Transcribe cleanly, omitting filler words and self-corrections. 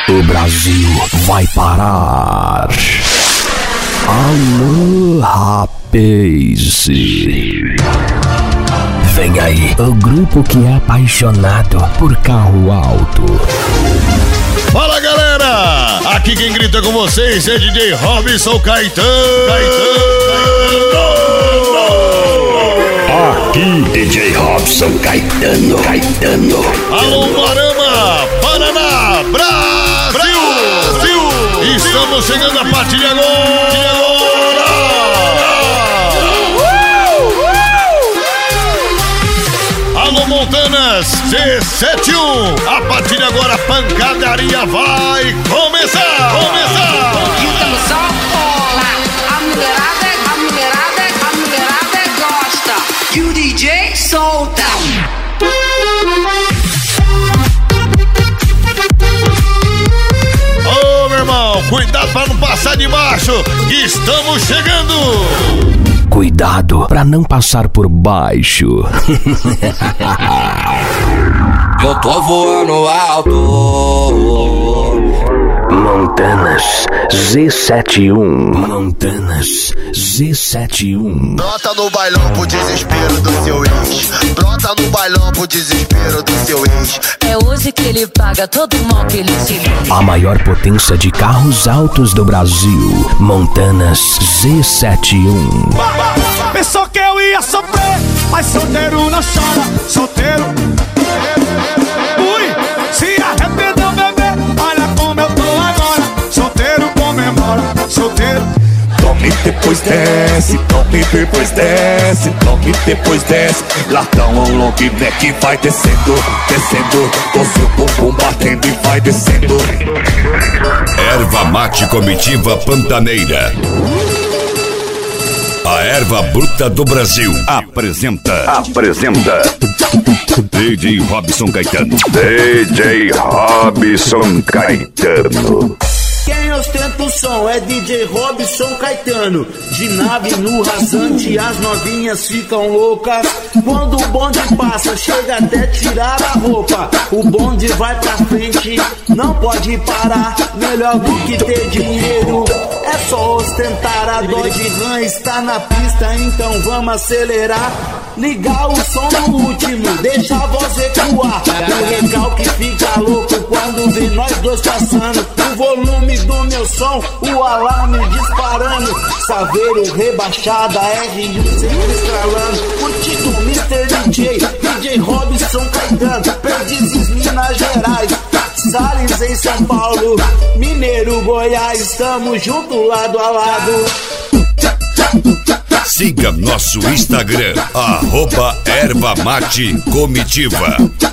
O Brasil vai parar. Alô, rapaz. Vem aí, o grupo que é apaixonado por carro alto. Fala, galera! Aqui quem grita com vocês é DJ Robson Caetano. Aqui, DJ Robson Caetano. Alô, Marama, Paraná, Brasil! Estamos chegando a partir de agora! Alô, Montanas, C71! A partir de agora a pancadaria vai começar! Quinta no sol, rola. A mulherada gosta. E o DJ solta. Ô, meu irmão, cuidado pra não passar de baixo, que estamos chegando! Cuidado pra não passar por baixo. Eu tô voando alto. Montanas Z71. Brota no bailão pro desespero do seu ex. Brota no bailão pro desespero do seu ex. É hoje que ele paga todo o mal que ele te fez. A maior potência de carros altos do Brasil. Montanas Z71. Pensou que eu ia sofrer, mas solteiro não chora. Solteiro. Ui, se arrependeu, bebê. Olha como eu tô agora. Solteiro comemora. Solteiro. Tome depois desce, tome depois desce, tome depois desce. Latão ao long neck vai descendo, com seu bumbum batendo e vai descendo. Erva Mate Comitiva Pantaneira. A erva bruta do Brasil apresenta DJ Robson Caetano. Quem ostenta o som é DJ Robson Caetano. De nave no rasante, as novinhas ficam loucas. Quando o bonde passa, chega até tirar a roupa. O bonde vai pra frente, não pode parar. Melhor do que ter dinheiro é só ostentar. A Dodge Ram está na pista, então vamos acelerar. Ligar o som no último, deixa a voz ecoar. O recalque fica louco quando vê nós dois passando. O volume do meu som, o alarme disparando. Saveiro rebaixada, R1 sempre estralando. Curtido Mr. DJ, DJ Robson Caetano. Perdizes, Minas Gerais, Salles em São Paulo, Mineiro, Goiás. Estamos junto lado a lado. Siga nosso Instagram, @Erva Mate Comitiva.